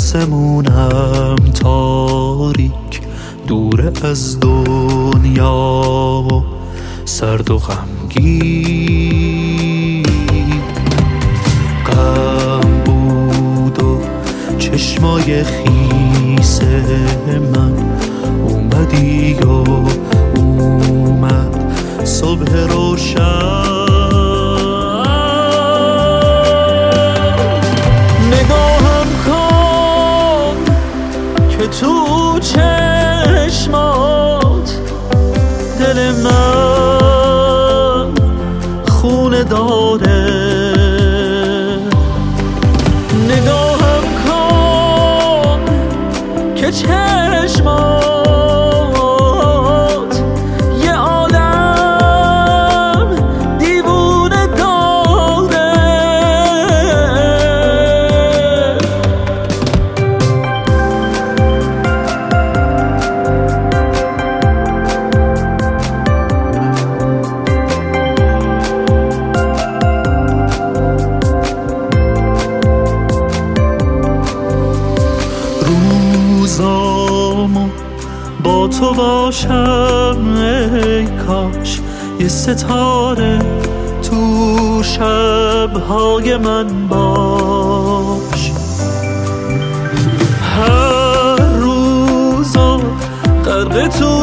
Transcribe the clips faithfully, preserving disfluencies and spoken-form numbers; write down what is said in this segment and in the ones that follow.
آسمونم تاریک، دور از دنیا سرد و غمگین. غم بود و چشمای خیس من، اومدی و اومد صبح روشن. تو چشمات دل من خونه داره، نگاهم کن که چشمات یه عالم دیوونه داره. روزامو با تو باشم، ای کاش یه ستاره تو شبهای من باش. هر روزا غرق تو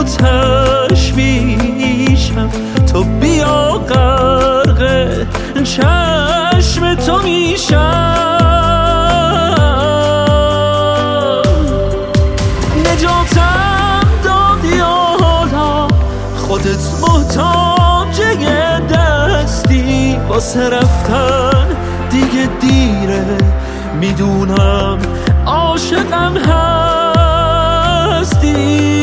تشویشم، تو بیا غرق چشم تو میشم. نجاتم دادی حالا خودت محتاج یه دستی، واسه رفتن دیگه دیره، میدونم عاشقم هستی.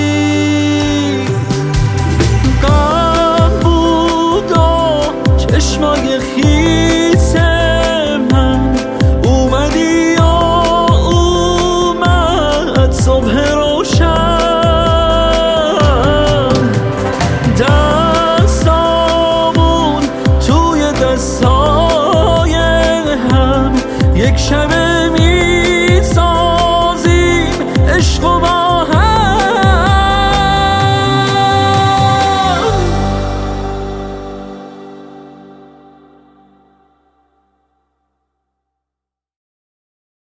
غم بود و چشمای خیس من، اومدی و اومد صبح روشن. دستامون توی دستای هم یک شب